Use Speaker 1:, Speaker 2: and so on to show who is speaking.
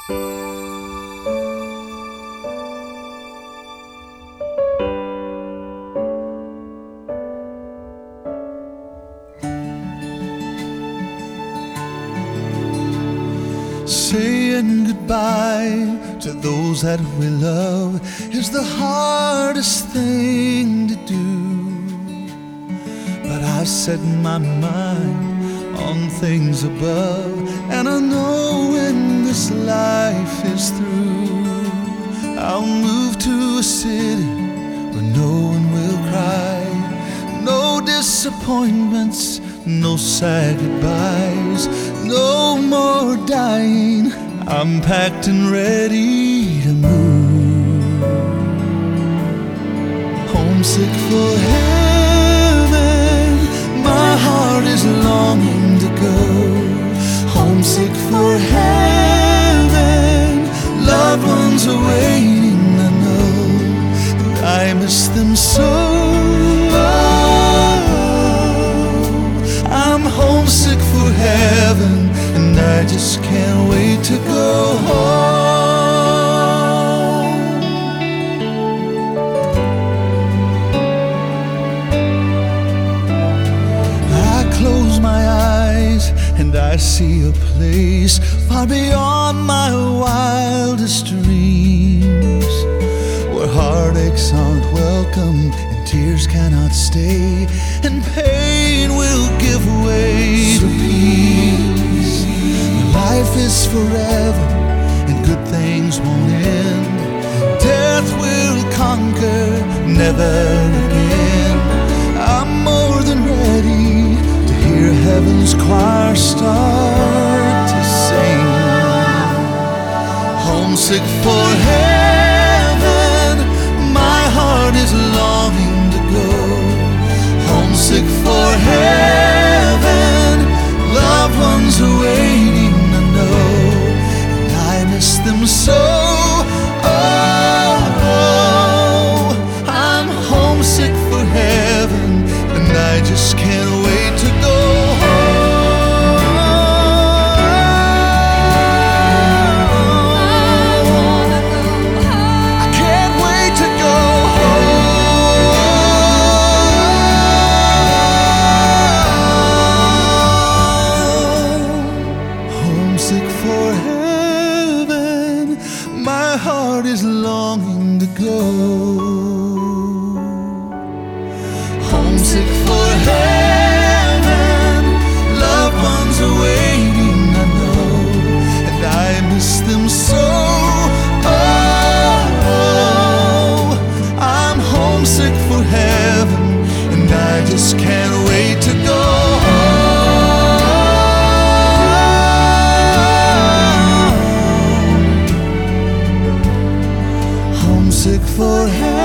Speaker 1: Saying goodbye to those that we love is the hardest thing to do. But I've set my mind on things above, and I know when this life is through, I'll move to a city where no one will cry. No disappointments, no sad goodbyes, no more dying. I'm packed and ready to move. Homesick for heaven, my heart is longing to go. Homesick for heaven, loved ones are waiting, I know, and I miss them so. I'm homesick for heaven, and I just can't wait to go home. I close my eyes and I see a place far beyond my wildest dreams, where heartaches aren't welcome and tears cannot stay, and pain will give way to peace. Life is forever and good things won't end. Death will conquer, never again. I'm more than ready to hear heaven's choir start to sing. Homesick for heaven, my heart is longing to go. Homesick for heaven, loved ones are waiting, I know, and I miss them so. Oh, I'm homesick for heaven, and I just can't wait to go home. I can't wait to go home. Homesick for heaven, my heart is longing to go. Homesick for heaven, loved ones are waiting, I know, and I miss them so. Oh, I'm homesick for heaven, and I just can't wait to go home. Homesick for heaven.